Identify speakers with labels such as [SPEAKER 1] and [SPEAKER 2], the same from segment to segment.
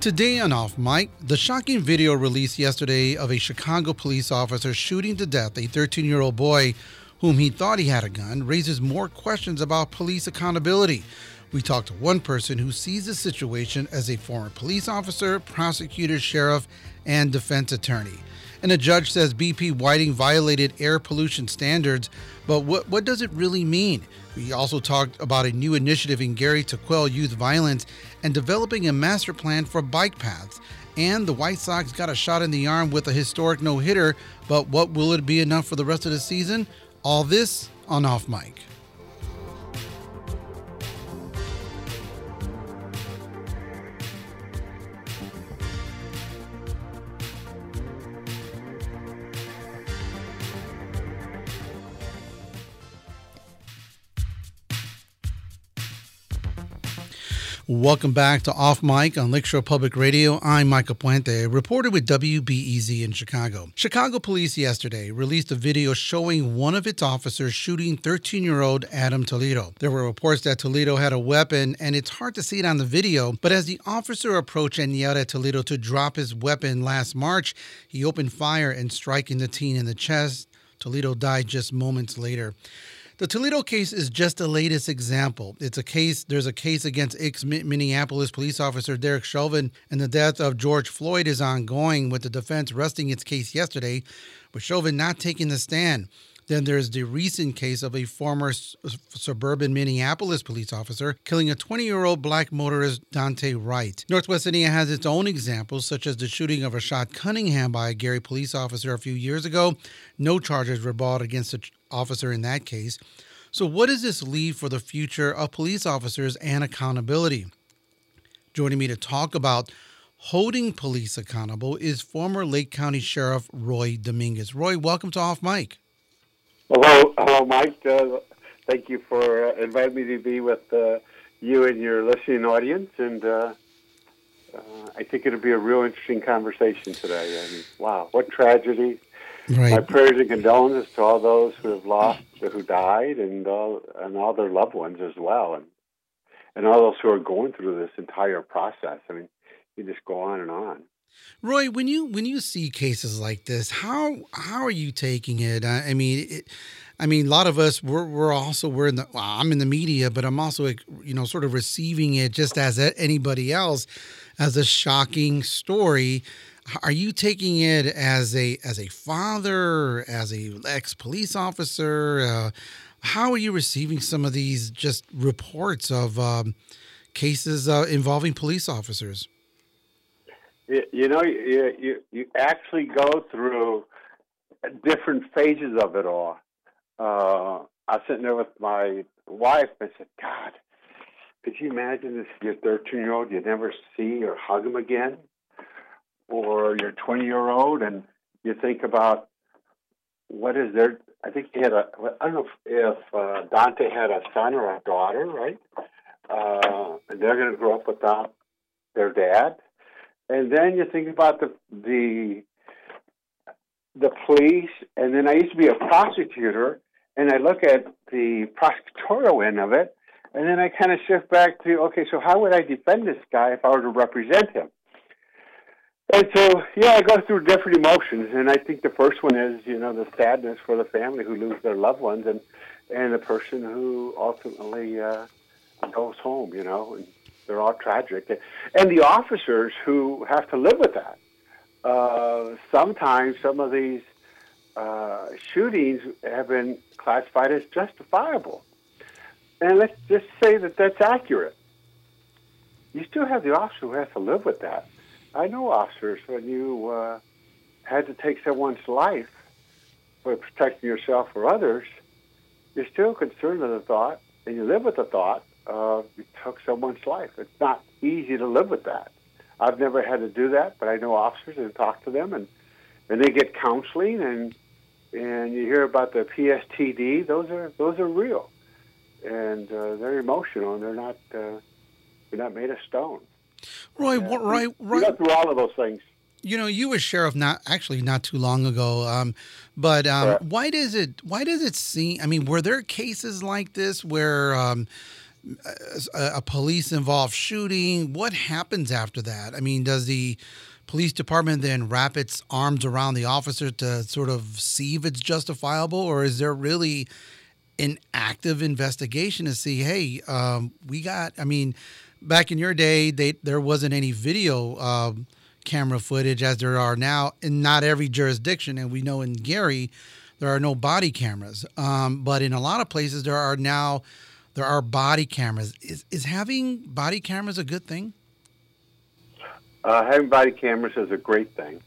[SPEAKER 1] Today on Off Mic, the shocking video released yesterday of a Chicago police officer shooting to death a 13-year-old boy whom he thought he had a gun raises more questions about police accountability. We talked to one person who sees the situation as a former police officer, prosecutor, sheriff, and defense attorney. And a judge says BP Whiting violated air pollution standards, but what does it really mean? We also talked about a new initiative in Gary to quell youth violence and developing a master plan for bike paths. And the White Sox got a shot in the arm with a historic no-hitter, but what will it be enough for the rest of the season? All this on Off Mic. Welcome back to Off Mic on Lakeshore Public Radio. I'm Michael Puente, reporter with WBEZ in Chicago. Chicago police yesterday released a video showing one of its officers shooting 13-year-old Adam Toledo. There were reports that Toledo had a weapon, and it's hard to see it on the video, but as the officer approached and yelled at Toledo to drop his weapon last March, he opened fire and striking the teen in the chest. Toledo died just moments later. The Toledo case is just the latest example. There's a case against ex-Minneapolis police officer Derek Chauvin, and the death of George Floyd is ongoing, with the defense resting its case yesterday, with Chauvin not taking the stand. Then there's the recent case of a former suburban Minneapolis police officer killing a 20-year-old black motorist, Dante Wright. Northwest Indiana has its own examples, such as the shooting of Rashad Cunningham by a Gary police officer a few years ago. No charges were brought against the officer in that case. So what does this leave for the future of police officers and accountability? Joining me to talk about holding police accountable is former Lake County Sheriff Roy Dominguez. Roy, welcome to Off Mic.
[SPEAKER 2] Hello, Mike. Thank you for inviting me to be with you and your listening audience, and I think it'll be a real interesting conversation today. I mean, wow, what tragedy! Right. My prayers and condolences to all those who have lost, who died, and all their loved ones as well, and all those who are going through this entire process. I mean, you just go on and on.
[SPEAKER 1] Roy, when you see cases like this, how are you taking it? I mean, a lot of us I'm in the media, but I'm also sort of receiving it just as anybody else as a shocking story. Are you taking it as a father, as a ex-police officer? How are you receiving some of these just reports of cases involving police officers?
[SPEAKER 2] You actually go through different phases of it all. I was sitting there with my wife and I said, God, could you imagine if your 13-year-old you never see or hug him again? Or your 20-year-old, and you think about what is there. I think I don't know if Dante had a son or a daughter, right? And they're going to grow up without their dad. And then you think about the police, and then I used to be a prosecutor, and I look at the prosecutorial end of it, and then I kind of shift back to, okay, so how would I defend this guy if I were to represent him? And so, I go through different emotions, and I think the first one is, the sadness for the family who lose their loved ones, and the person who ultimately goes home, and they're all tragic. And the officers who have to live with that. Sometimes some of these shootings have been classified as justifiable. And let's just say that that's accurate. You still have the officer who has to live with that. I know officers, when you had to take someone's life for protecting yourself or others, you're still concerned with the thought, and you live with the thought of you took someone's life. It's not easy to live with that. I've never had to do that, but I know officers and talk to them, and they get counseling, and you hear about the PSTD. Those are real, and they're emotional, and they're not made of stone.
[SPEAKER 1] Roy,
[SPEAKER 2] you go through all of those things.
[SPEAKER 1] You were sheriff not too long ago, but why does it seem? I mean, were there cases like this where a police involved shooting. What happens after that? I mean, does the police department then wrap its arms around the officer to sort of see if it's justifiable, or is there really an active investigation to see, hey, I mean, back in your day, there wasn't any video camera footage as there are now in not every jurisdiction. And we know in Gary, there are no body cameras. But in a lot of places, there are body cameras. Is having body cameras a good thing?
[SPEAKER 2] Having body cameras is a great thing.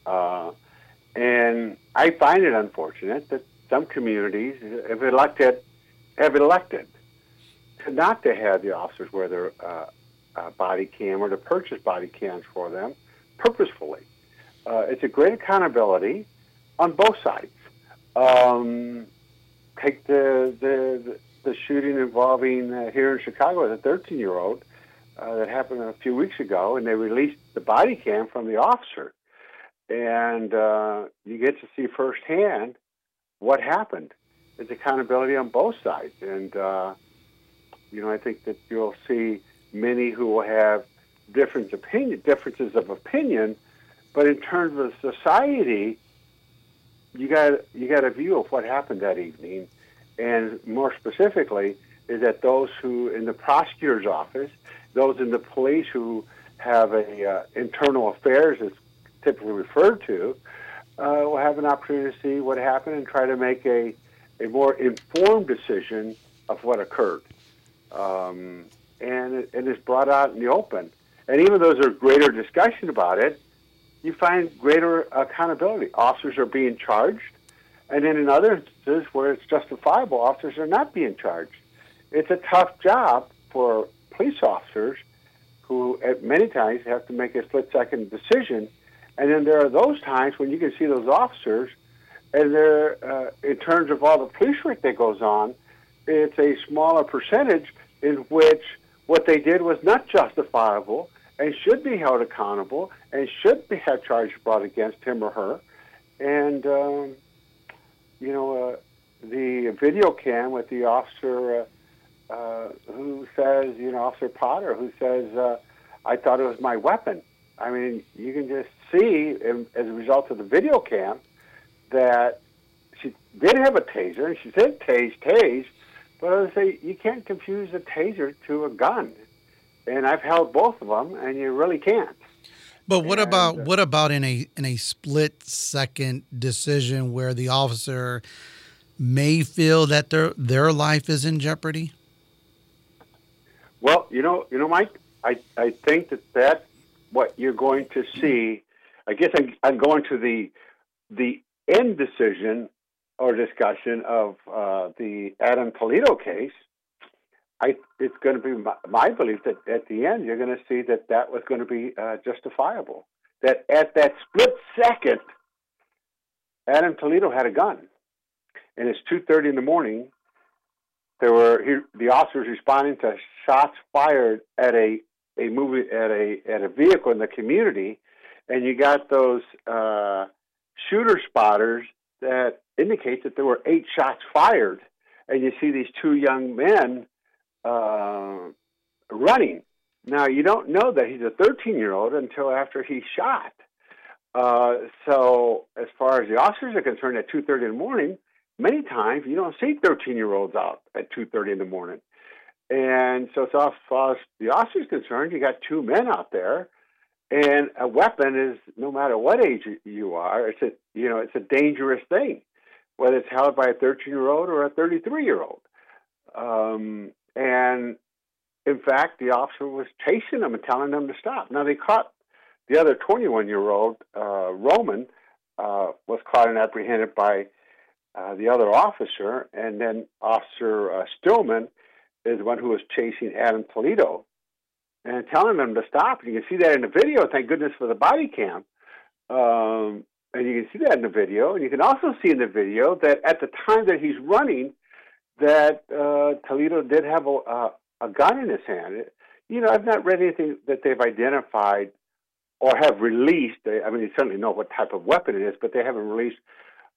[SPEAKER 2] And I find it unfortunate that some communities have elected not to have the officers wear their body cam or to purchase body cams for them purposefully. It's a great accountability on both sides. Take the shooting involving here in Chicago, the 13-year-old that happened a few weeks ago, and they released the body cam from the officer. And you get to see firsthand what happened. It's accountability on both sides. And, I think that you'll see many who will have differences of opinion, but in terms of society, you got a view of what happened that evening. And more specifically, is that those who in the prosecutor's office, those in the police who have internal affairs, as typically referred to, will have an opportunity to see what happened and try to make a more informed decision of what occurred. And it's brought out in the open. And even though there's greater discussion about it, you find greater accountability. Officers are being charged, and then in other instances where it's justifiable, officers are not being charged. It's a tough job for police officers who at many times have to make a split-second decision. And then there are those times when you can see those officers, and they're, in terms of all the police work that goes on, it's a smaller percentage in which what they did was not justifiable and should be held accountable and should have charges brought against him or her. And, the video cam with the officer who says, Officer Potter, who says, I thought it was my weapon. I mean, you can just see, as a result of the video cam, that she did have a taser, and she said tase, but I would say you can't confuse a taser to a gun. And I've held both of them, and you really can't.
[SPEAKER 1] But what about in a split second decision where the officer may feel that their life is in jeopardy?
[SPEAKER 2] Well, Mike, I think that what you're going to see, I guess I'm going to the end decision or discussion of the Adam Toledo case. It's going to be my belief that at the end you're going to see that was going to be justifiable. That at that split second, Adam Toledo had a gun, and it's 2:30 in the morning. The officers responding to shots fired at a vehicle in the community, and you got those shooter spotters that indicate that there were 8 shots fired, and you see these 2 young men running. Now, you don't know that he's a 13-year-old until after he's shot. So as far as the officers are concerned, at 2:30 in the morning, many times you don't see 13-year-olds out at 2:30 in the morning. And so as far as the officer is concerned, you got 2 men out there, and a weapon is, no matter what age you are, it's a dangerous thing, whether it's held by a 13-year-old or a 33-year-old. And in fact, the officer was chasing them and telling them to stop. Now, they caught the other 21-year-old, Roman, was caught and apprehended by the other officer, and then Officer Stillman is the one who was chasing Adam Toledo and telling them to stop. And you can see that in the video. Thank goodness for the body cam. And you can see that in the video. And you can also see in the video that at the time that he's running, that Toledo did have a gun in his hand. I've not read anything that they've identified or have released. I mean, they certainly know what type of weapon it is, but they haven't released,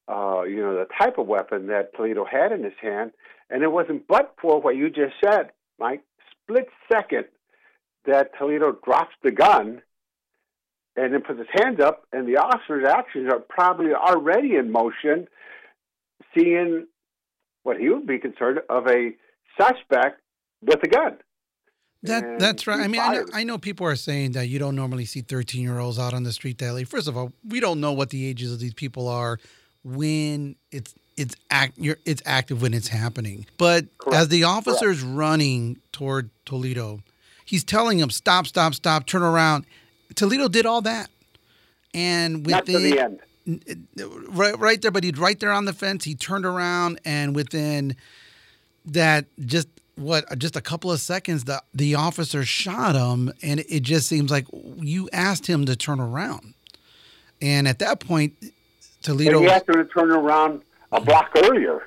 [SPEAKER 2] the type of weapon that Toledo had in his hand. And it wasn't but for what you just said, Mike, split second that Toledo drops the gun and then puts his hands up, and the officer's actions are probably already in motion, seeing what he would be concerned of a suspect with a gun.
[SPEAKER 1] That's right. I mean, I know people are saying that you don't normally see 13-year-olds out on the street that late. First of all, we don't know what the ages of these people are when it's active when it's happening. But
[SPEAKER 2] Correct.
[SPEAKER 1] As the officer's running toward Toledo, he's telling him, stop, turn around. Toledo did all that. And
[SPEAKER 2] not to the end.
[SPEAKER 1] Right there, but he'd right there on the fence. He turned around, and within that just a couple of seconds, the officer shot him, and it just seems like you asked him to turn around. And at that point, Toledo...
[SPEAKER 2] And he asked him to turn around a block earlier.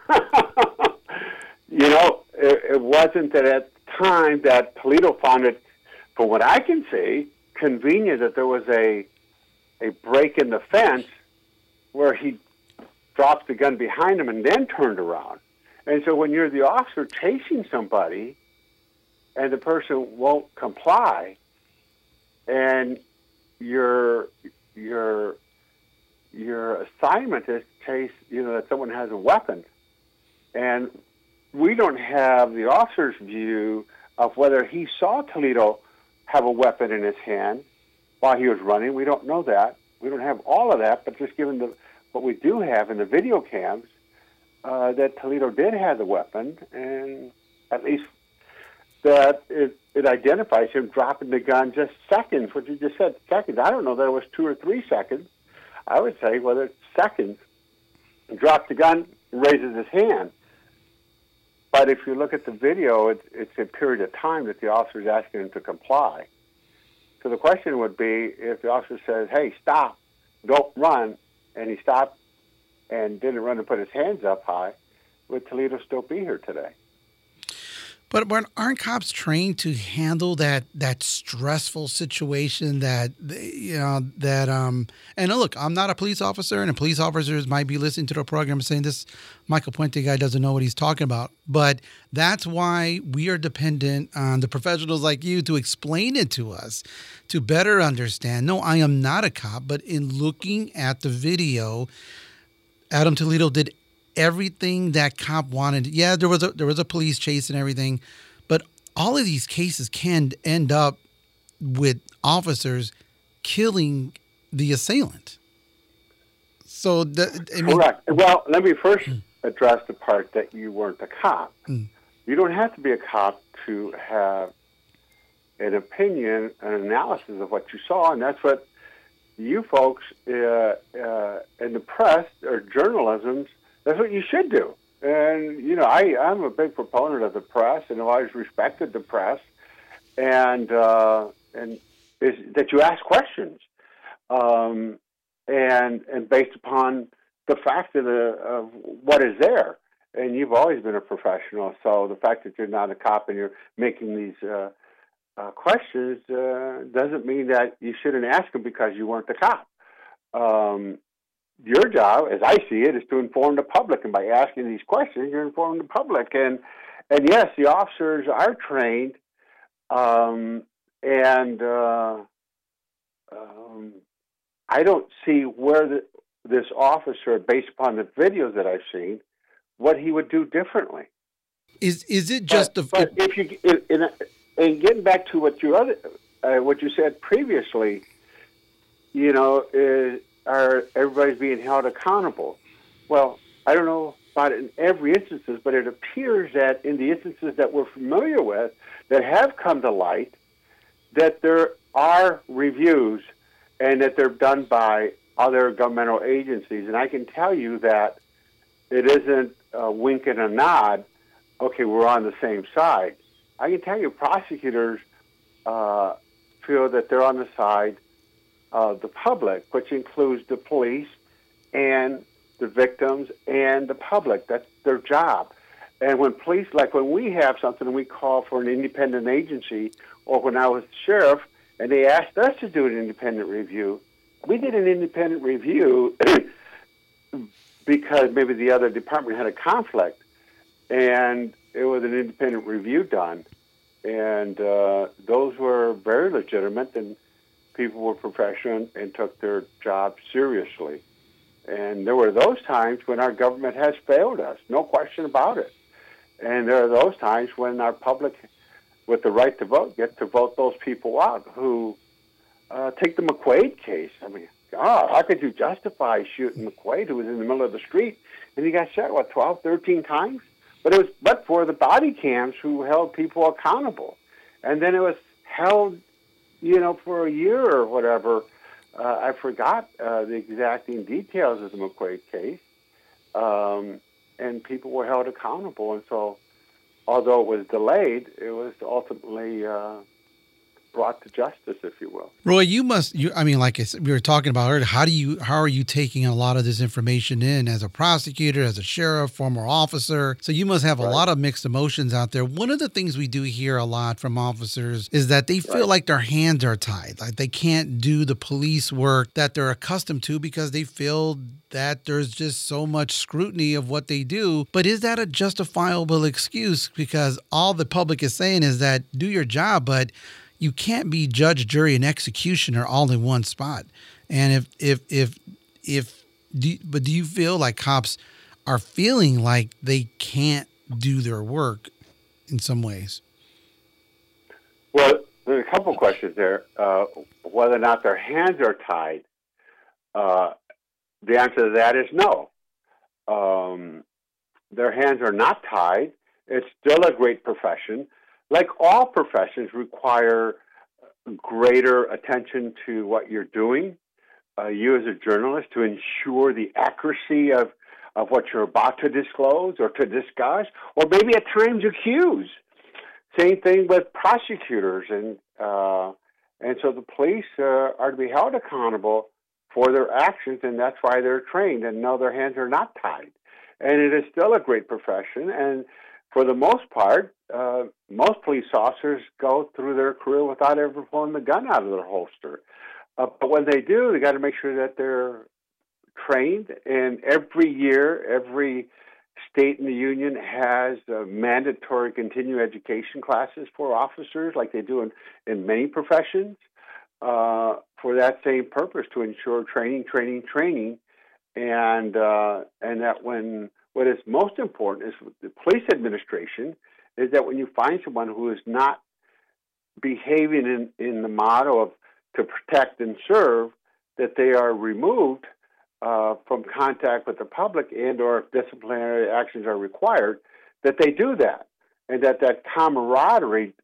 [SPEAKER 2] It wasn't that at the time that Toledo found it, from what I can see, convenient that there was a break in the fence where he dropped the gun behind him and then turned around. And so when you're the officer chasing somebody and the person won't comply, and your assignment is to chase, that someone has a weapon, and we don't have the officer's view of whether he saw Toledo have a weapon in his hand while he was running. We don't know that. We don't have all of that, but just given what we do have in the video cams, that Toledo did have the weapon, and at least that it identifies him dropping the gun just seconds, what you just said, seconds. I don't know that it was 2 or 3 seconds. I would say whether it's seconds. He drops the gun, raises his hand. But if you look at the video, it's a period of time that the officer is asking him to comply. So the question would be, if the officer says, hey, stop, don't run, and he stopped and didn't run and put his hands up high, would Toledo still be here today?
[SPEAKER 1] But aren't cops trained to handle that stressful situation and look, I'm not a police officer, and police officers might be listening to the program saying this Michael Puente guy doesn't know what he's talking about. But that's why we are dependent on the professionals like you to explain it to us, to better understand. No, I am not a cop, but in looking at the video, Adam Toledo did everything that cop wanted. Yeah, there was a police chase and everything, but all of these cases can end up with officers killing the assailant. So,
[SPEAKER 2] correct. Well, let me first address the part that you weren't a cop. You don't have to be a cop to have an opinion, an analysis of what you saw, and that's what you folks in the press or journalism, that's what you should do. And, I'm a big proponent of the press, and I've always respected the press, and is that you ask questions, and based upon the fact of what is there. And you've always been a professional, so the fact that you're not a cop and you're making these questions doesn't mean that you shouldn't ask them because you weren't a cop. Your job, as I see it, is to inform the public, and by asking these questions, you're informing the public. And yes, the officers are trained, I don't see where this officer, based upon the videos that I've seen, what he would do differently.
[SPEAKER 1] Is it just
[SPEAKER 2] but if you and getting back to what you said previously, are everybody's being held accountable? Well, I don't know about it in every instance, but it appears that in the instances that we're familiar with that have come to light, that there are reviews and that they're done by other governmental agencies. And I can tell you that it isn't a wink and a nod, okay, we're on the same side. I can tell you prosecutors feel that they're on the side of the public, which includes the police and the victims and the public. That's their job. And when police, like when we have something and we call for an independent agency, or when I was the sheriff and they asked us to do an independent review, we did an independent review because maybe the other department had a conflict, and it was an independent review done. And those were very legitimate, and people were professional and took their job seriously. And there were those times when our government has failed us, no question about it. And there are those times when our public, with the right to vote, gets to vote those people out who take the McQuaid case. I mean, God, how could you justify shooting McQuaid, who was in the middle of the street, and he got shot, 12, 13 times? But for the body cams who held people accountable. And then it was held, for a year or whatever. I forgot the exacting details of the McQuaid case. And people were held accountable. And so, although it was delayed, it was ultimately brought to justice, if you will.
[SPEAKER 1] Roy, like I said, we were talking about earlier, how are you taking a lot of this information in as a prosecutor, as a sheriff, former officer? So you must have a lot of mixed emotions out there. One of the things we do hear a lot from officers is that they feel like their hands are tied, like they can't do the police work that they're accustomed to because they feel that there's just so much scrutiny of what they do. But is that a justifiable excuse? Because all the public is saying is that do your job, but you can't be judge, jury, and executioner all in one spot. And do you feel like cops are feeling like they can't do their work in some ways?
[SPEAKER 2] Well, there's a couple questions there. Whether or not their hands are tied, the answer to that is no. Their hands are not tied. It's still a great profession. Like all professions, require greater attention to what you're doing, you as a journalist, to ensure the accuracy of what you're about to disclose or to discuss, or maybe at times accuse. Same thing with prosecutors. And so the police are to be held accountable for their actions, and that's why they're trained and know their hands are not tied. And it is still a great profession, and for the most part, most police officers go through their career without ever pulling the gun out of their holster. But when they do, they got to make sure that they're trained. And every year, every state in the union has mandatory continuing education classes for officers, like they do in many professions, for that same purpose, to ensure training, and that what is most important is the police administration is that when you find someone who is not behaving in the motto of to protect and serve, that they are removed from contact with the public, and or if disciplinary actions are required, that they do that, and that camaraderie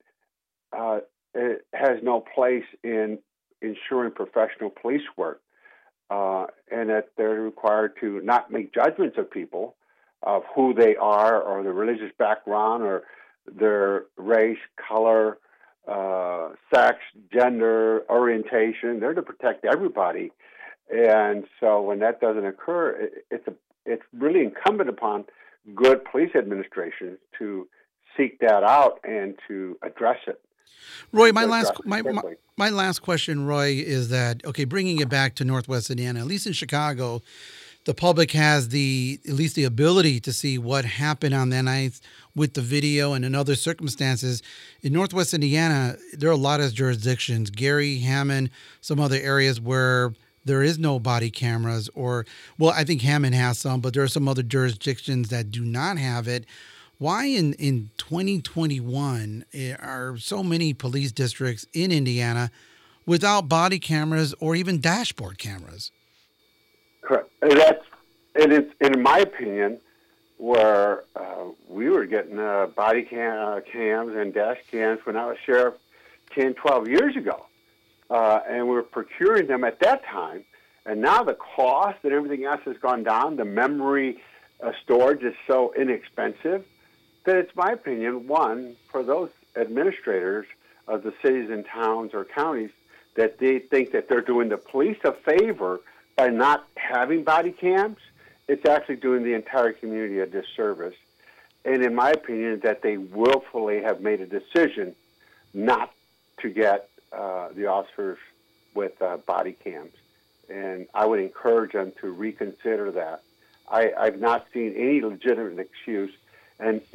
[SPEAKER 2] has no place in ensuring professional police work, and that they're required to not make judgments of people, of who they are, or their religious background, or their race, color, sex, gender, orientation. They're to protect everybody. And so when that doesn't occur, it's really incumbent upon good police administration to seek that out and to address it.
[SPEAKER 1] Roy, my last question, Roy, is that, okay, bringing it back to Northwest Indiana, at least in Chicago, the public has at least the ability to see what happened on that night with the video and in other circumstances. In Northwest Indiana, there are a lot of jurisdictions, Gary, Hammond, some other areas where there is no body cameras, I think Hammond has some, but there are some other jurisdictions that do not have it. Why in 2021 are so many police districts in Indiana without body cameras or even dashboard cameras?
[SPEAKER 2] Correct. It's in my opinion, where we were getting body cams and dash cams when I was sheriff 10, 12 years ago. And we were procuring them at that time. And now the cost and everything else has gone down. The memory storage is so inexpensive that it's my opinion, one, for those administrators of the cities and towns or counties that they think that they're doing the police a favor by not having body cams, it's actually doing the entire community a disservice. And in my opinion, that they willfully have made a decision not to get the officers with body cams. And I would encourage them to reconsider that. I've not seen any legitimate excuse. And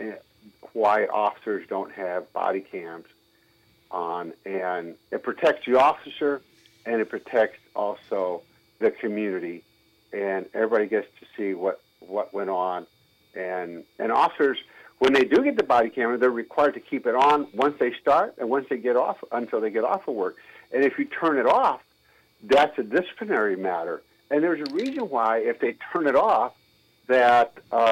[SPEAKER 2] why officers don't have body cams on, and it protects the officer, and it protects also the community, and everybody gets to see what went on. And officers, when they do get the body camera, they're required to keep it on once they start and once they get off, until they get off of work. And if you turn it off, that's a disciplinary matter. And there's a reason why, if they turn it off, that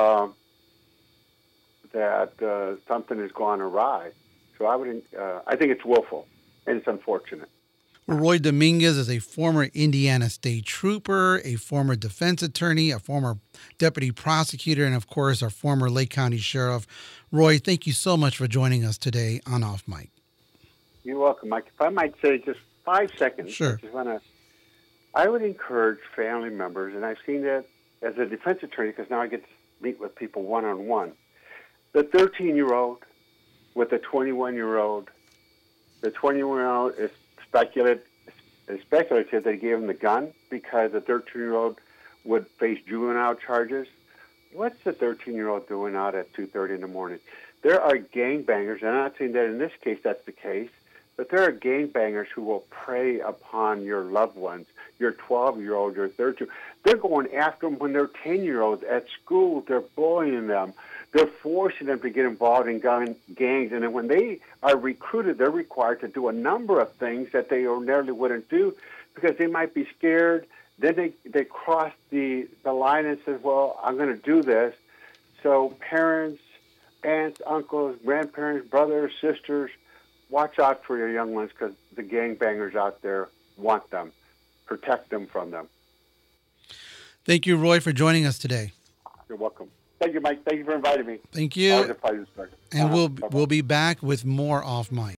[SPEAKER 2] something has gone awry. So I think it's willful, and it's unfortunate.
[SPEAKER 1] Roy Dominguez is a former Indiana State Trooper, a former defense attorney, a former deputy prosecutor, and of course, our former Lake County Sheriff. Roy, thank you so much for joining us today on Off Mic.
[SPEAKER 2] You're welcome, Mike. If I might say just 5 seconds,
[SPEAKER 1] sure.
[SPEAKER 2] I would encourage family members, and I've seen that as a defense attorney because now I get to meet with people one-on-one. The 13-year-old with the 21-year-old, the 21-year-old is speculative they gave him the gun because the 13-year-old would face juvenile charges. What's the 13-year-old doing out at 2:30 in the morning? There are gangbangers, and I'm not saying that in this case that's the case, but there are gangbangers who will prey upon your loved ones, your 12-year-old, your 13-year-old. They're going after them when they're 10-year-olds at school. They're bullying them. They're forcing them to get involved in gangs. And then when they are recruited, they're required to do a number of things that they ordinarily wouldn't do because they might be scared. Then they cross the line and say, well, I'm going to do this. So parents, aunts, uncles, grandparents, brothers, sisters, watch out for your young ones because the gangbangers out there want them. Protect them from them.
[SPEAKER 1] Thank you, Roy, for joining us today.
[SPEAKER 2] You're welcome. Thank you, Mike. Thank you for inviting me.
[SPEAKER 1] Thank you.
[SPEAKER 2] Always a pleasure, sir.
[SPEAKER 1] And we'll be back with more Off Mic.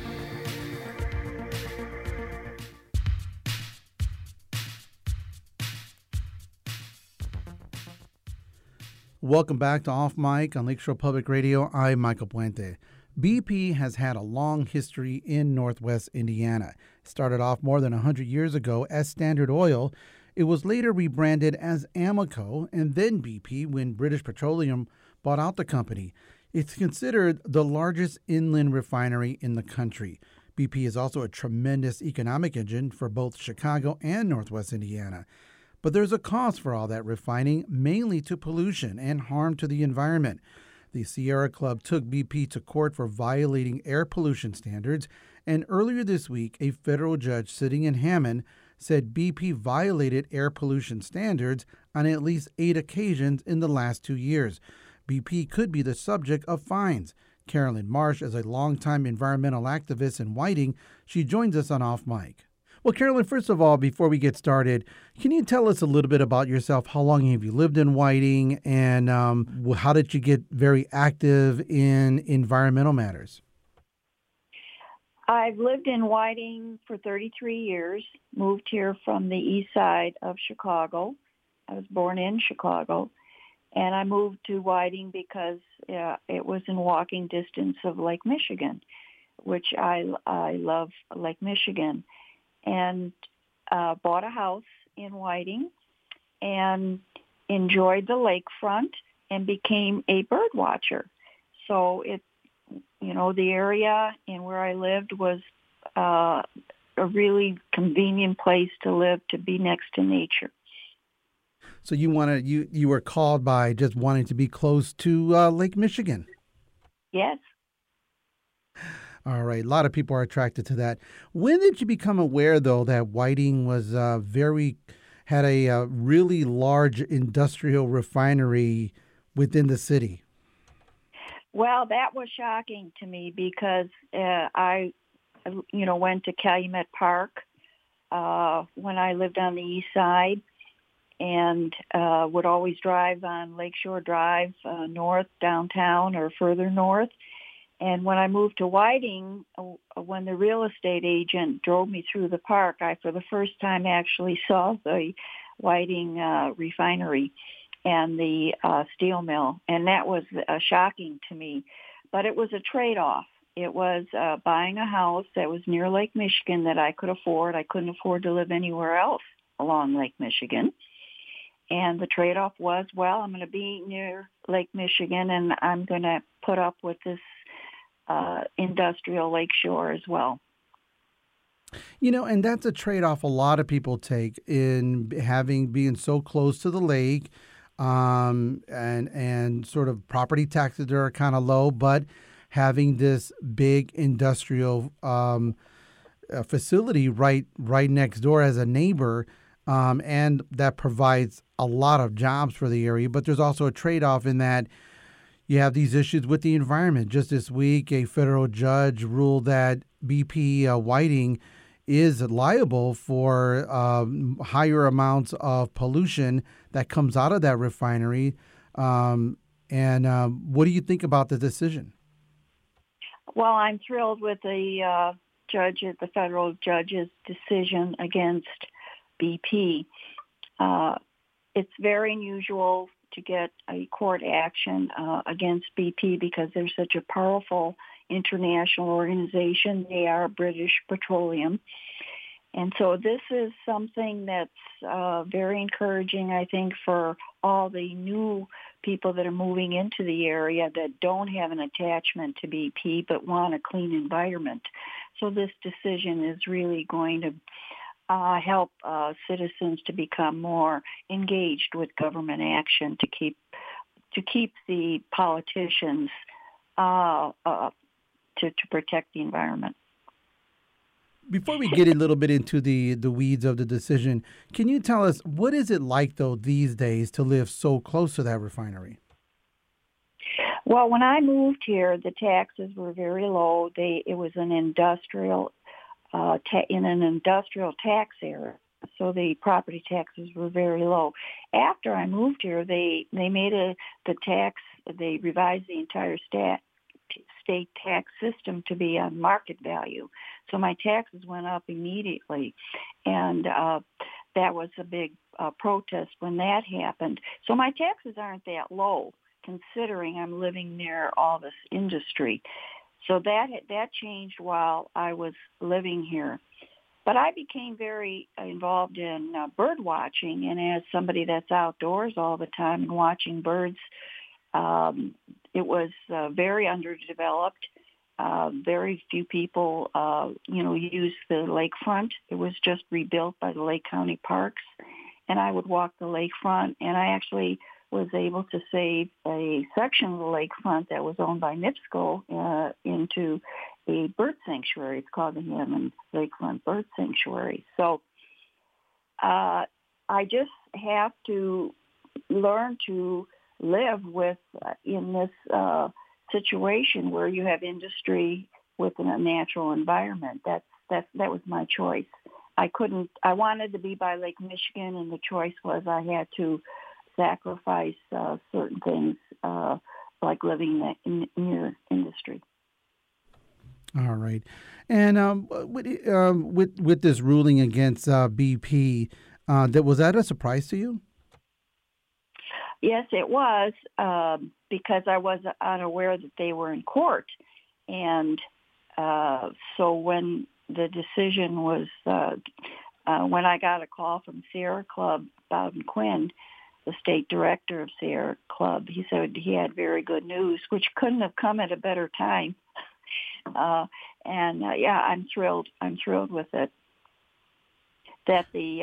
[SPEAKER 1] Welcome back to Off Mic on Lakeshore Public Radio. I'm Michael Puente. BP has had a long history in Northwest Indiana. It started off more than 100 years ago as Standard Oil. It was later rebranded as Amoco and then BP when British Petroleum bought out the company. It's considered the largest inland refinery in the country. BP is also a tremendous economic engine for both Chicago and Northwest Indiana. But there's a cost for all that refining, mainly to pollution and harm to the environment. The Sierra Club took BP to court for violating air pollution standards, and earlier this week, a federal judge sitting in Hammond said BP violated air pollution standards on at least 8 occasions in the last 2 years. BP could be the subject of fines. Carolyn Marsh is a longtime environmental activist in Whiting. She joins us on Off Mic. Well, Carolyn, first of all, before we get started, can you tell us a little bit about yourself? How long have you lived in Whiting, and how did you get very active in environmental matters?
[SPEAKER 3] I've lived in Whiting for 33 years, moved here from the east side of Chicago. I was born in Chicago, and I moved to Whiting because it was in walking distance of Lake Michigan, which I love Lake Michigan, and bought a house in Whiting and enjoyed the lakefront and became a bird watcher. So the area and where I lived was a really convenient place to live, to be next to nature.
[SPEAKER 1] So you were called by just wanting to be close to Lake Michigan.
[SPEAKER 3] Yes.
[SPEAKER 1] All right. A lot of people are attracted to that. When did you become aware, though, that Whiting was had a really large industrial refinery within the city?
[SPEAKER 3] Well, that was shocking to me because I went to Calumet Park when I lived on the east side, and would always drive on Lakeshore Drive north, downtown, or further north. And when I moved to Whiting, when the real estate agent drove me through the park, I, for the first time, actually saw the Whiting refinery and the steel mill. And that was shocking to me. But it was a trade-off. It was buying a house that was near Lake Michigan that I could afford. I couldn't afford to live anywhere else along Lake Michigan. And the trade-off was, well, I'm going to be near Lake Michigan, and I'm going to put up with this industrial lakeshore as well.
[SPEAKER 1] And that's a trade-off a lot of people take in being so close to the lake, and sort of property taxes that are kind of low, but having this big industrial facility right next door as a neighbor, and that provides a lot of jobs for the area. But there's also a trade-off in that you have these issues with the environment. Just this week, a federal judge ruled that BP Whiting is liable for higher amounts of pollution that comes out of that refinery. And what do you think about the decision?
[SPEAKER 3] Well, I'm thrilled with the federal judge's decision against BP. It's very unusual to get a court action against BP because they're such a powerful international organization. They are British Petroleum. And so this is something that's very encouraging, I think, for all the new people that are moving into the area that don't have an attachment to BP but want a clean environment. So this decision is really going to help citizens to become more engaged with government action to keep the politicians to protect the environment.
[SPEAKER 1] Before we get a little bit into the weeds of the decision, can you tell us what is it like, though, these days to live so close to that refinery?
[SPEAKER 3] Well, when I moved here, the taxes were very low. It was an industrial in an industrial tax area, so the property taxes were very low. After I moved here, they made they revised the entire state tax system to be on market value. So my taxes went up immediately, and that was a big protest when that happened. So my taxes aren't that low, considering I'm living near all this industry. So that changed while I was living here. But I became very involved in bird watching, and as somebody that's outdoors all the time and watching birds, it was very underdeveloped. Very few people, used the lakefront. It was just rebuilt by the Lake County Parks, and I would walk the lakefront, and I actually was able to save a section of the lakefront that was owned by NIPSCO into a bird sanctuary. It's called the Hammond Lakefront Bird Sanctuary. So I just have to learn to live in this situation where you have industry within a natural environment. That was my choice. I wanted to be by Lake Michigan, and the choice was I had to sacrifice certain things like living near industry.
[SPEAKER 1] All right. And with this ruling against BP, was that a surprise to you?
[SPEAKER 3] Yes, it was, because I was unaware that they were in court. And so when the decision was, when I got a call from Sierra Club, Bowden Quinn, the state director of Sierra Club, he said he had very good news, which couldn't have come at a better time. I'm thrilled. I'm thrilled with it. That the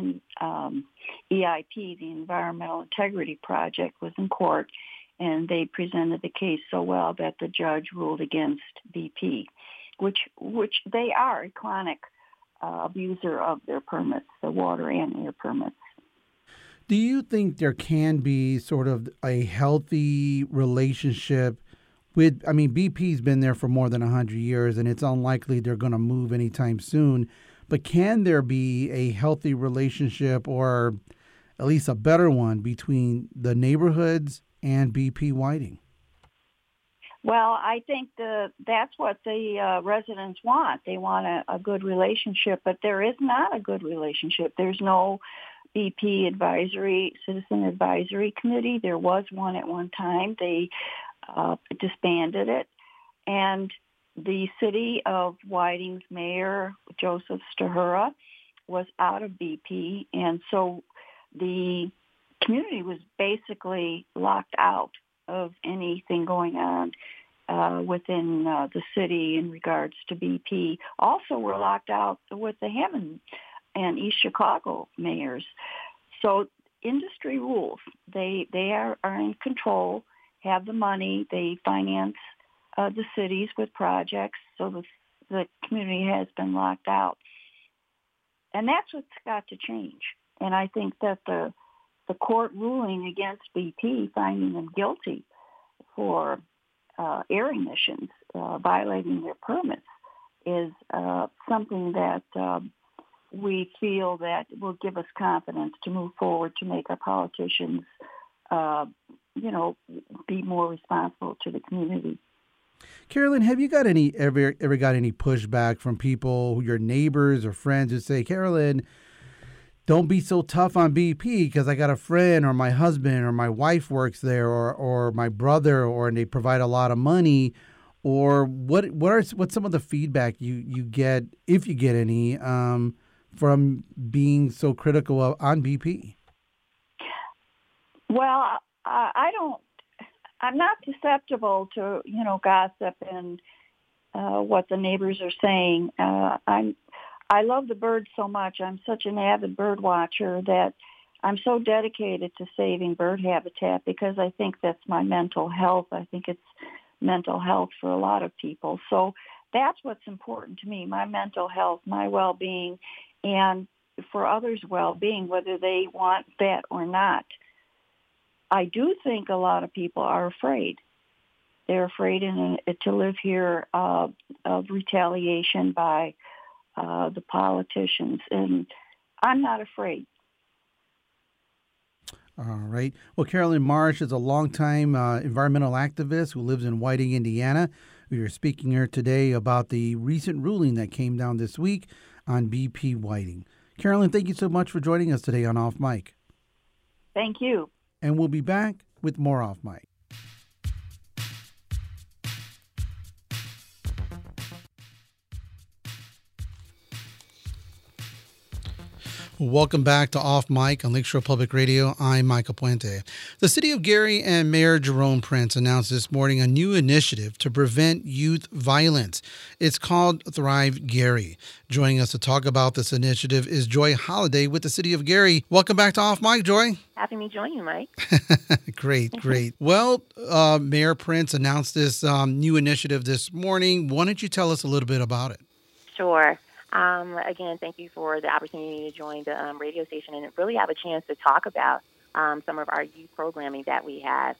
[SPEAKER 3] EIP, the Environmental Integrity Project, was in court, and they presented the case so well that the judge ruled against BP, which they are a chronic abuser of their permits, the water and air permits.
[SPEAKER 1] Do you think there can be sort of a healthy relationship with, BP's been there for more than 100 years, and it's unlikely they're going to move anytime soon, but can there be a healthy relationship, or at least a better one, between the neighborhoods and BP Whiting?
[SPEAKER 3] Well, I think that's what the residents want. They want a good relationship, but there is not a good relationship. There's no BP Citizen Advisory Committee. There was one at one time. They disbanded it. And the city of Whiting's mayor, Joseph Stahura, was out of BP. And so the community was basically locked out of anything going on within the city in regards to BP. Also, we're locked out with the Hammond and East Chicago mayors. So industry rules. They are in control, have the money. They finance the cities with projects. So the community has been locked out. And that's what's got to change. And I think that the court ruling against BP, finding them guilty for air emissions, violating their permits, is something that we feel that will give us confidence to move forward to make our politicians, be more responsible to the community.
[SPEAKER 1] Carolyn, have you got ever got any pushback from people, your neighbors or friends who say, Carolyn, don't be so tough on BP because I got a friend or my husband or my wife works there or my brother and they provide a lot of money? Or what's some of the feedback you get, if you get any, from being so critical on BP?
[SPEAKER 3] Well, I'm not susceptible to, gossip and what the neighbors are saying. I love the birds so much. I'm such an avid bird watcher that I'm so dedicated to saving bird habitat because I think that's my mental health. I think it's mental health for a lot of people. So that's what's important to me, my mental health, my well-being, and for others' well-being, whether they want that or not. I do think a lot of people are afraid. They're afraid to live here of retaliation by the politicians, and I'm not afraid.
[SPEAKER 1] All right. Well, Carolyn Marsh is a longtime environmental activist who lives in Whiting, Indiana. We are speaking here today about the recent ruling that came down this week on BP Whiting. Carolyn, thank you so much for joining us today on Off Mic.
[SPEAKER 3] Thank you.
[SPEAKER 1] And we'll be back with more Off Mic. Welcome back to Off Mic on Lakeshore Public Radio. I'm Michael Puente. The City of Gary and Mayor Jerome Prince announced this morning a new initiative to prevent youth violence. It's called Thrive Gary. Joining us to talk about this initiative is Joy Holliday with the City of Gary. Welcome back to Off Mic, Joy.
[SPEAKER 4] Happy to join you, Mike.
[SPEAKER 1] Great. Well, Mayor Prince announced this new initiative this morning. Why don't you tell us a little bit about it?
[SPEAKER 4] Sure. Again, thank you for the opportunity to join the radio station and really have a chance to talk about some of our youth programming that we have.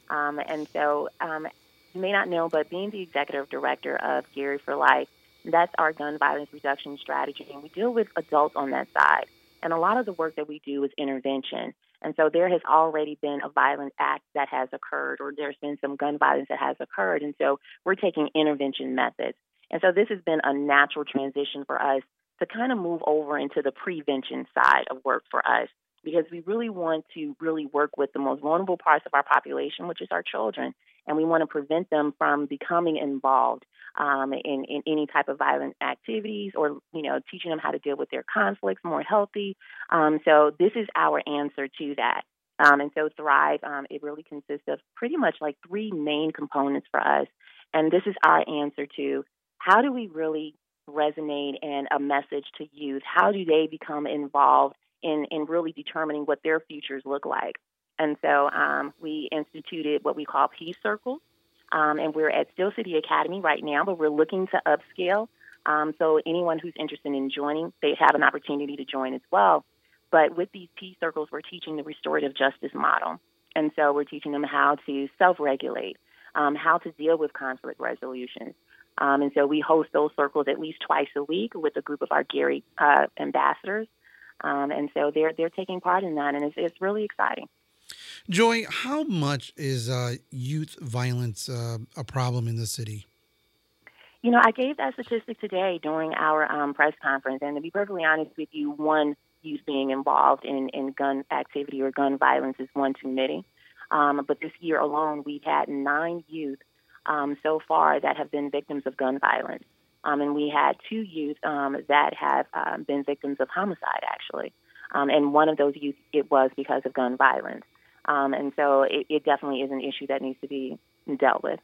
[SPEAKER 4] And so you may not know, but being the executive director of Gary for Life, that's our gun violence reduction strategy. And we deal with adults on that side. And a lot of the work that we do is intervention. And so there has already been a violent act that has occurred, or there's been some gun violence that has occurred. And so we're taking intervention methods. And so this has been a natural transition for us to kind of move over into the prevention side of work for us, because we really want to really work with the most vulnerable parts of our population, which is our children. And we want to prevent them from becoming involved in any type of violent activities, or, teaching them how to deal with their conflicts more healthy. So this is our answer to that. And so Thrive, it really consists of pretty much like three main components for us. And this is our answer to how do we really resonate and a message to youth? How do they become involved in really determining what their futures look like? And so we instituted what we call Peace Circles, and we're at Steel City Academy right now, but we're looking to upscale. So anyone who's interested in joining, they have an opportunity to join as well. But with these Peace Circles, we're teaching the restorative justice model. And so we're teaching them how to self-regulate, how to deal with conflict resolution. And so we host those circles at least twice a week with a group of our Gary ambassadors. And so they're taking part in that, and it's really exciting.
[SPEAKER 1] Joy, how much is youth violence a problem in the city?
[SPEAKER 4] I gave that statistic today during our press conference, and to be perfectly honest with you, one youth being involved in gun activity or gun violence is one too many. But this year alone, we've had 9 youth so far that have been victims of gun violence. And we had 2 youth that have been victims of homicide, actually. And one of those youth, it was because of gun violence. And so it definitely is an issue that needs to be dealt with.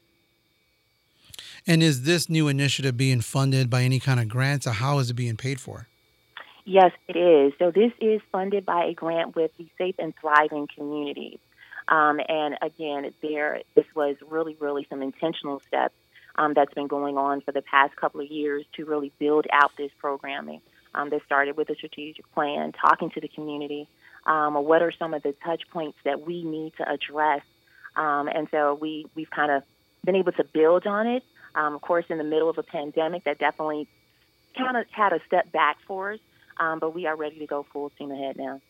[SPEAKER 1] And is this new initiative being funded by any kind of grants, or how is it being paid for?
[SPEAKER 4] Yes, it is. So this is funded by a grant with the Safe and Thriving Communities. And again, this was really some intentional steps that's been going on for the past couple of years to really build out this programming. That started with a strategic plan, talking to the community. What are some of the touch points that we need to address? And so we've kind of been able to build on it. Of course, in the middle of a pandemic, that definitely kind of had a step back for us, but we are ready to go full steam ahead now.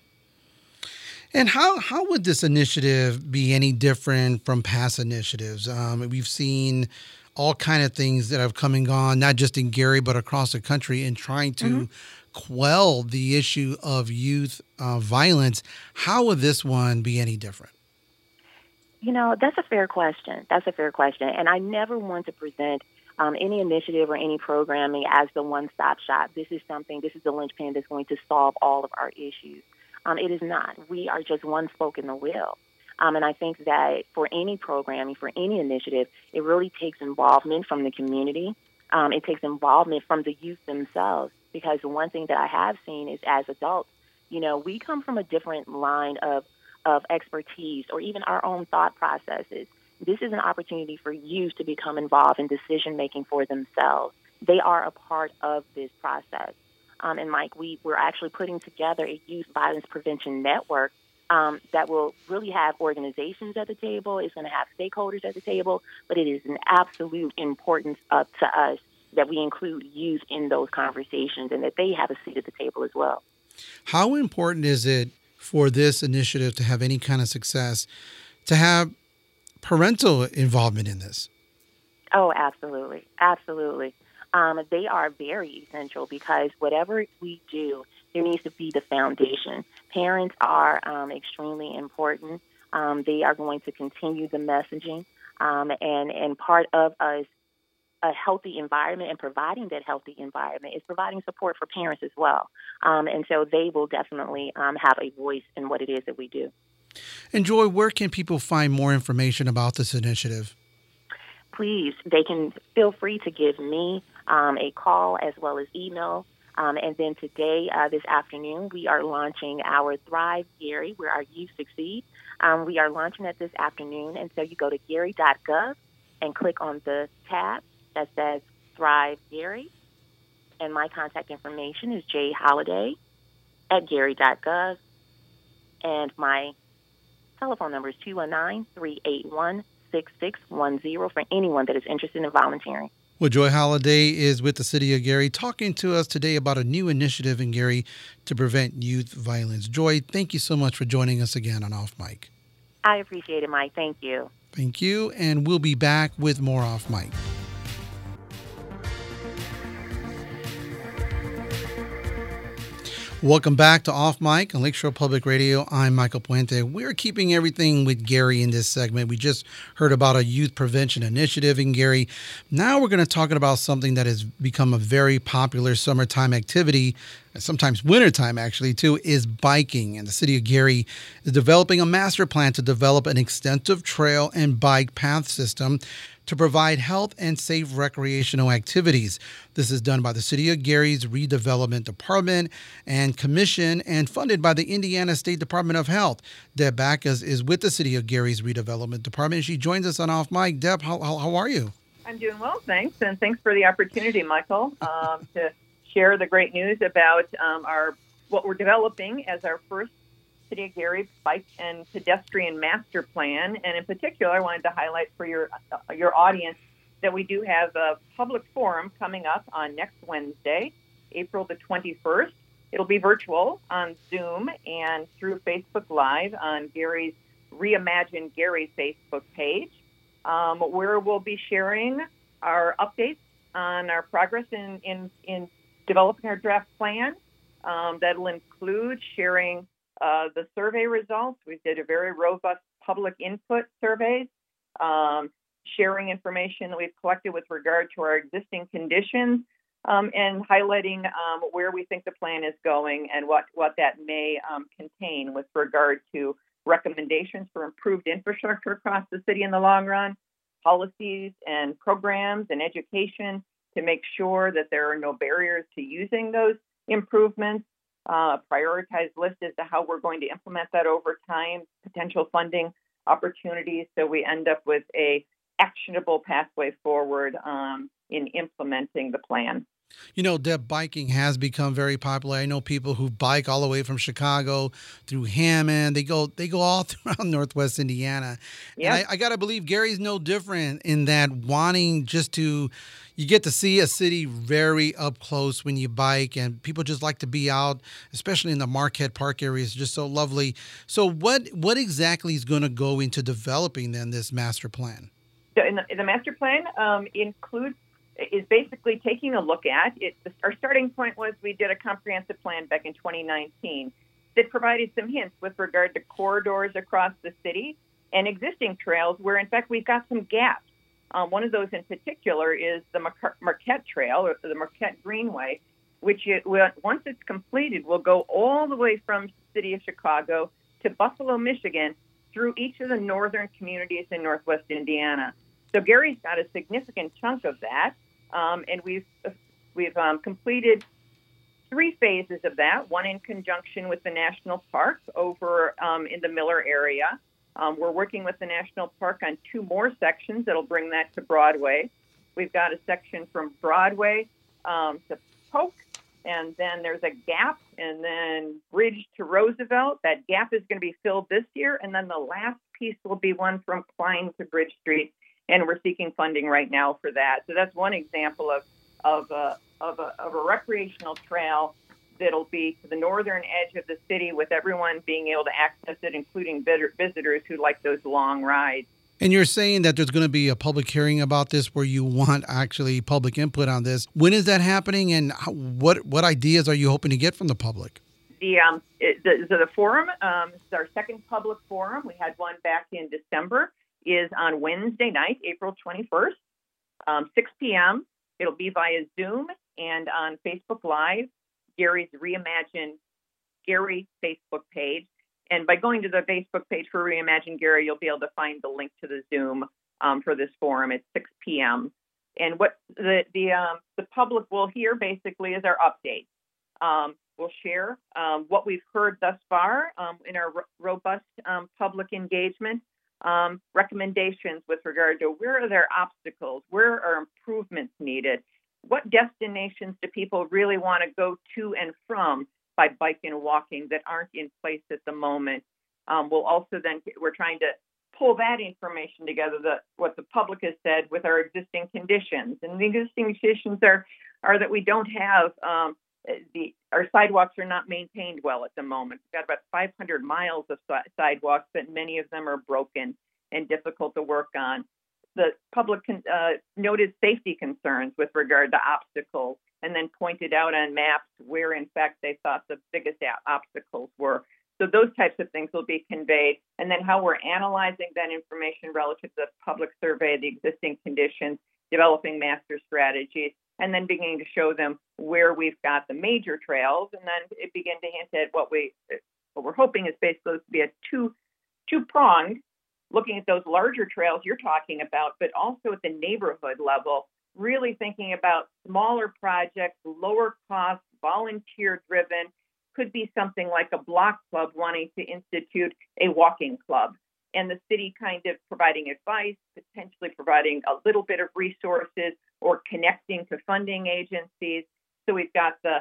[SPEAKER 1] And how would this initiative be any different from past initiatives? We've seen all kind of things that have come and gone, not just in Gary, but across the country, in trying to quell the issue of youth violence. How would this one be any different?
[SPEAKER 4] That's a fair question. And I never want to present any initiative or any programming as the one-stop shop. This is the linchpin that's going to solve all of our issues. It is not. We are just one spoke in the wheel. And I think that for any programming, for any initiative, it really takes involvement from the community. It takes involvement from the youth themselves. Because the one thing that I have seen is, as adults, we come from a different line of expertise or even our own thought processes. This is an opportunity for youth to become involved in decision-making for themselves. They are a part of this process. And Mike, we're actually putting together a youth violence prevention network that will really have organizations at the table. It's going to have stakeholders at the table, but it is an absolute importance to us that we include youth in those conversations and that they have a seat at the table as well.
[SPEAKER 1] How important is it for this initiative to have any kind of success, to have parental involvement in this?
[SPEAKER 4] Oh, absolutely. They are very essential because whatever we do, there needs to be the foundation. Parents are extremely important. They are going to continue the messaging. And part of a healthy environment and providing that healthy environment is providing support for parents as well. And so they will definitely have a voice in what it is that we do.
[SPEAKER 1] And Joy, where can people find more information about this initiative?
[SPEAKER 4] Please, they can feel free to give me a call as well as email. And then today, this afternoon, we are launching our Thrive Gary, where our youth succeed. We are launching that this afternoon. And so you go to gary.gov and click on the tab that says Thrive Gary. And my contact information is jholliday@gary.gov. And my telephone number is 219-381-6610 for anyone that is interested in volunteering.
[SPEAKER 1] Well, Joy Holliday is with the City of Gary, talking to us today about a new initiative in Gary to prevent youth violence. Joy, thank you so much for joining us again on Off Mic.
[SPEAKER 4] I appreciate it, Mike. Thank you.
[SPEAKER 1] Thank you, and we'll be back with more Off Mic. Welcome back to Off Mic on Lakeshore Public Radio. I'm Michael Puente. We're keeping everything with Gary in this segment. We just heard about a youth prevention initiative in Gary. Now we're going to talk about something that has become a very popular summertime activity, and sometimes wintertime actually too, is biking. And the City of Gary is developing a master plan to develop an extensive trail and bike path system to provide health and safe recreational activities. This is done by the City of Gary's Redevelopment Department and commissioned and funded by the Indiana State Department of Health. Deb Backus is with the City of Gary's Redevelopment Department. She joins us on Off Mic. Deb, how are you?
[SPEAKER 5] I'm doing well, thanks. And thanks for the opportunity, Michael, to share the great news about what we're developing as our first City of Gary bike and pedestrian master plan. And in particular, I wanted to highlight for your audience that we do have a public forum coming up on next Wednesday, April the 21st. It'll be virtual on Zoom and through Facebook Live on Gary's Reimagine Gary Facebook page, where we'll be sharing our updates on our progress in developing our draft plan. That'll include sharing the survey results. We did a very robust public input surveys, sharing information that we've collected with regard to our existing conditions, and highlighting where we think the plan is going and what that may contain with regard to recommendations for improved infrastructure across the city in the long run, policies and programs and education to make sure that there are no barriers to using those improvements, prioritized list as to how we're going to implement that over time, potential funding opportunities, so we end up with a actionable pathway forward in implementing the plan.
[SPEAKER 1] You know, Deb, biking has become very popular. I know people who bike all the way from Chicago through Hammond. They go all throughout Northwest Indiana.
[SPEAKER 5] Yep.
[SPEAKER 1] And I got to believe Gary's no different in that wanting just to, you get to see a city very up close when you bike, and people just like to be out, especially in the Marquette Park area. It's just so lovely. So what exactly is going to go into developing then this master plan?
[SPEAKER 5] So in the master plan is basically taking a look at it. Our starting point was we did a comprehensive plan back in 2019 that provided some hints with regard to corridors across the city and existing trails where, in fact, we've got some gaps. One of those in particular is the Marquette Trail, or the Marquette Greenway, which once it's completed will go all the way from the city of Chicago to Buffalo, Michigan, through each of the northern communities in Northwest Indiana. So Gary's got a significant chunk of that. And we've completed 3 phases of that, one in conjunction with the National Park over in the Miller area. We're working with the National Park on 2 more sections that'll bring that to Broadway. We've got a section from Broadway to Polk, and then there's a gap, and then Bridge to Roosevelt. That gap is going to be filled this year, and then the last piece will be one from Klein to Bridge Street. And we're seeking funding right now for that. So that's one example of a recreational trail that'll be to the northern edge of the city, with everyone being able to access it, including visitors who like those long rides.
[SPEAKER 1] And you're saying that there's going to be a public hearing about this, where you want actually public input on this. When is that happening, and what ideas are you hoping to get from the public?
[SPEAKER 5] The forum, it's our second public forum. We had one back in December. Is on Wednesday night, April 21st, 6 p.m. It'll be via Zoom and on Facebook Live, Gary's Reimagine Gary Facebook page. And by going to the Facebook page for Reimagine Gary, you'll be able to find the link to the Zoom for this forum at 6 p.m. And what the public will hear basically is our update. We'll share what we've heard thus far in our robust public engagement. Recommendations with regard to where are there obstacles, where are improvements needed, what destinations do people really want to go to and from by bike and walking that aren't in place at the moment. We'll also then, we're trying to pull that information together, what the public has said with our existing conditions. And the existing conditions are that we don't have, our sidewalks are not maintained well at the moment. We've got about 500 miles of sidewalks, but many of them are broken and difficult to work on. The public noted safety concerns with regard to obstacles, and then pointed out on maps where, in fact, they thought the biggest obstacles were. So those types of things will be conveyed, and then how we're analyzing that information relative to the public survey of the existing conditions, developing master strategies, and then beginning to show them where we've got the major trails, and then it begin to hint at what we're hoping is basically to be a two-pronged, looking at those larger trails you're talking about, but also at the neighborhood level, really thinking about smaller projects, lower cost, volunteer-driven. Could be something like a block club wanting to institute a walking club, and the city kind of providing advice, potentially providing a little bit of resources or connecting to funding agencies. So we've got the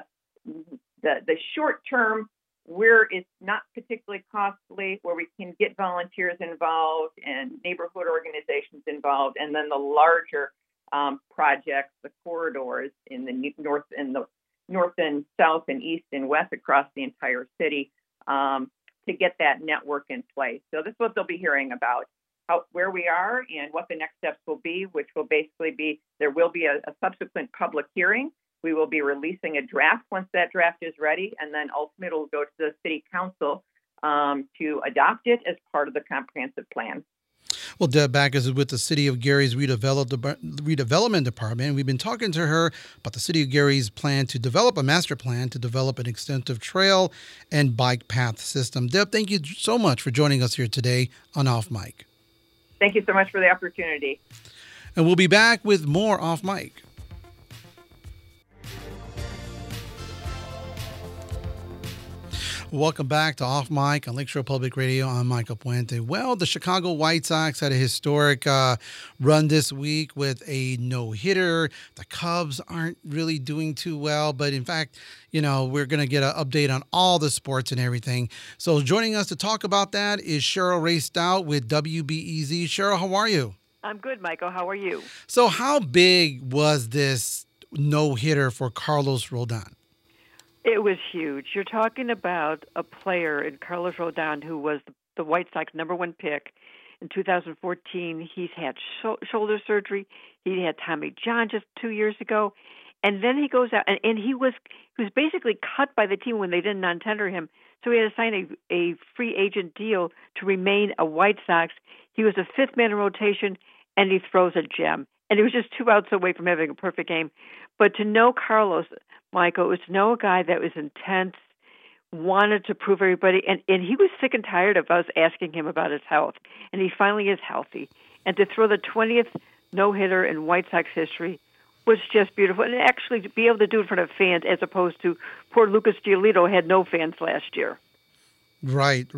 [SPEAKER 5] short term where it's not particularly costly, where we can get volunteers involved and neighborhood organizations involved, and then the larger projects, the corridors in the north and south and east and west across the entire city to get that network in place. So this is what they'll be hearing about, where we are and what the next steps will be, which will basically be, there will be a subsequent public hearing. We will be releasing a draft once that draft is ready, and then ultimately it will go to the city council to adopt it as part of the comprehensive plan.
[SPEAKER 1] Well, Deb Backus is with the City of Gary's redevelopment department. We've been talking to her about the City of Gary's plan to develop a master plan to develop an extensive trail and bike path system. Deb, thank you so much for joining us here today on Off Mic.
[SPEAKER 5] Thank you so much for the opportunity.
[SPEAKER 1] And we'll be back with more Off Mic. Welcome back to Off Mic on Lakeshore Public Radio. I'm Michael Puente. Well, the Chicago White Sox had a historic run this week with a no-hitter. The Cubs aren't really doing too well, but in fact, we're going to get an update on all the sports and everything. So joining us to talk about that is Cheryl Ray Stout with WBEZ. Cheryl, how are you?
[SPEAKER 6] I'm good, Michael. How are you?
[SPEAKER 1] So how big was this no-hitter for Carlos Rodon?
[SPEAKER 6] It was huge. You're talking about a player in Carlos Rodon who was the White Sox #1 pick in 2014. He's had shoulder surgery. He had Tommy John just 2 years ago. And then he goes out, and he was basically cut by the team when they didn't non-tender him. So he had to sign a free agent deal to remain a White Sox. He was a fifth man in rotation, and he throws a gem. And he was just 2 outs away from having a perfect game. But to know Carlos, Michael, was to know a guy that was intense, wanted to prove everybody, and he was sick and tired of us asking him about his health. And he finally is healthy. And to throw the 20th no-hitter in White Sox history was just beautiful. And actually to be able to do it in front of fans as opposed to poor Lucas Giolito had no fans last year.
[SPEAKER 1] Right.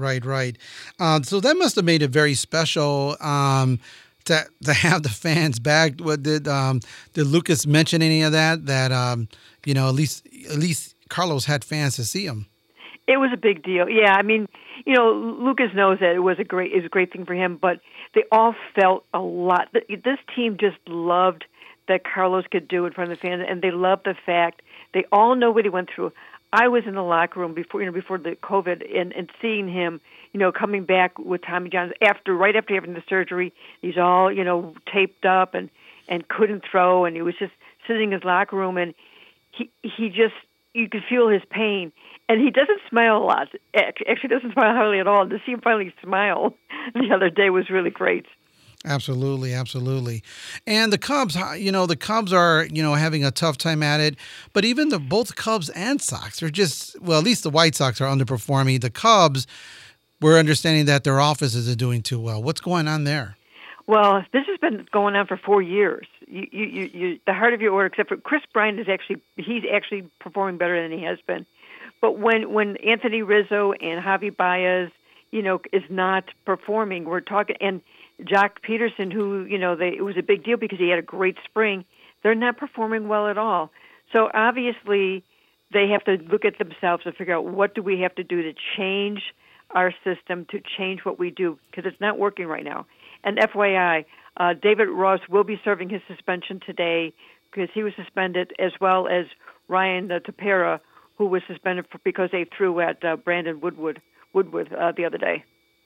[SPEAKER 1] So that must have made it very special to have the fans back. What did Lucas mention any of that? That at least Carlos had fans to see him.
[SPEAKER 6] It was a big deal. Yeah, I mean, Lucas knows that it was a great thing for him, but they all felt a lot. This team just loved that Carlos could do in front of the fans, and they loved the fact they all know what he went through. I was in the locker room before the COVID and seeing him, coming back with Tommy John right after having the surgery. He's all, taped up and couldn't throw, and he was just sitting in his locker room, and he just, you could feel his pain. And he doesn't smile a lot. Actually, doesn't smile hardly at all. To see him finally smile the other day was really great.
[SPEAKER 1] Absolutely. And the Cubs, the Cubs are, having a tough time at it. But even both Cubs and Sox are just, at least the White Sox are underperforming. The Cubs, we're understanding that their offices are doing too well. What's going on there?
[SPEAKER 6] Well, this has been going on for 4 years. You the heart of your order, except for Chris Bryant he's actually performing better than he has been. But when Anthony Rizzo and Javi Baez, is not performing, we're talking, and Jock Peterson, who, it was a big deal because he had a great spring, they're not performing well at all. So obviously they have to look at themselves and figure out what do we have to do to change our system, to change what we do, because it's not working right now. And FYI, David Ross will be serving his suspension today because he was suspended, as well as Ryan Tepera, who was suspended because they threw at Brandon Woodward the other day.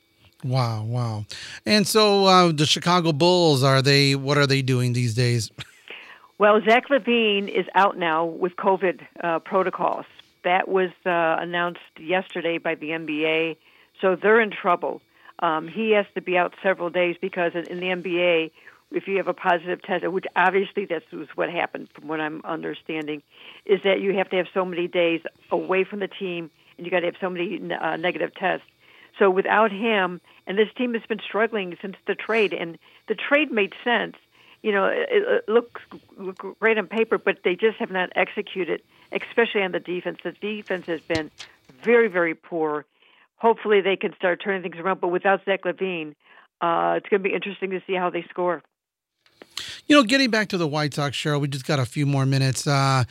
[SPEAKER 1] Wow. And so the Chicago Bulls, what are they doing these days?
[SPEAKER 6] Well, Zach LaVine is out now with COVID protocols. That was announced yesterday by the NBA, so they're in trouble. He has to be out several days because in the NBA, if you have a positive test, which obviously that's what happened from what I'm understanding, is that you have to have so many days away from the team and you got to have so many negative tests. So without him, and this team has been struggling since the trade, and the trade made sense. It looks great on paper, but they just have not executed, especially on the defense. The defense has been very, very poor. Hopefully they can start turning things around, but without Zach LaVine, it's going to be interesting to see how they score.
[SPEAKER 1] Getting back to the White Sox, Cheryl, we just got a few more minutes. Are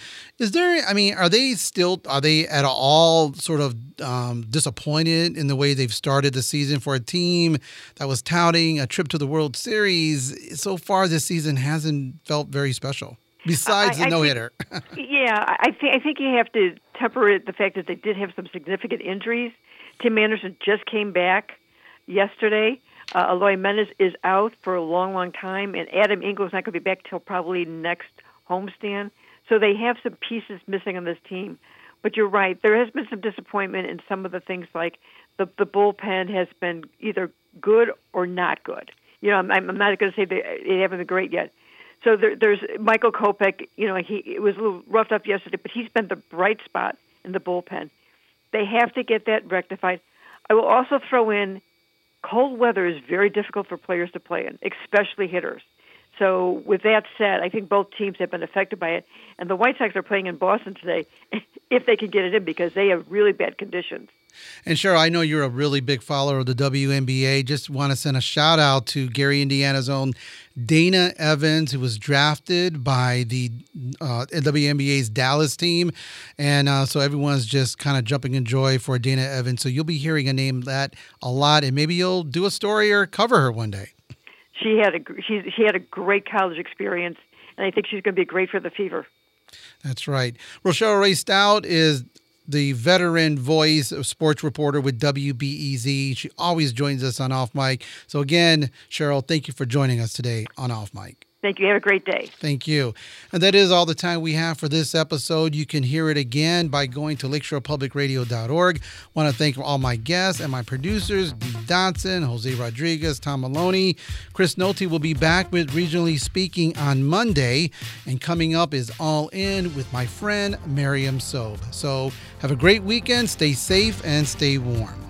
[SPEAKER 1] they at all sort of disappointed in the way they've started the season for a team that was touting a trip to the World Series? So far this season hasn't felt very special, besides the no-hitter.
[SPEAKER 6] I think you have to temper the fact that they did have some significant injuries. Tim Anderson just came back yesterday. Eloy Menez is out for a long, long time, and Adam Engel's not going to be back till probably next homestand. So they have some pieces missing on this team. But you're right, there has been some disappointment in some of the things, like the bullpen has been either good or not good. I'm not going to say they haven't been great yet. So there's Michael Kopech. He was a little roughed up yesterday, but he's been the bright spot in the bullpen. They have to get that rectified. I will also throw in cold weather is very difficult for players to play in, especially hitters. So with that said, I think both teams have been affected by it. And the White Sox are playing in Boston today if they can get it in because they have really bad conditions.
[SPEAKER 1] And Cheryl, I know you're a really big follower of the WNBA. Just want to send a shout out to Gary, Indiana's own Dana Evans, who was drafted by the WNBA's Dallas team. And so everyone's just kind of jumping in joy for Dana Evans. So you'll be hearing a name that a lot, and maybe you'll do a story or cover her one day.
[SPEAKER 6] She had a great college experience, and I think she's going to be great for the Fever. That's
[SPEAKER 1] right. Rochelle Ray Stout is the veteran voice of sports reporter with WBEZ. She always joins us on Off Mic. So again, Cheryl, thank you for joining us today on Off Mic.
[SPEAKER 6] Thank you. Have a great day.
[SPEAKER 1] Thank you. And that is all the time we have for this episode. You can hear it again by going to lakeshorepublicradio.org. Want to thank all my guests and my producers, Dee Dotson, Jose Rodriguez, Tom Maloney. Chris Nolte will be back with Regionally Speaking on Monday. And coming up is All In with my friend, Miriam Sobe. So have a great weekend. Stay safe and stay warm.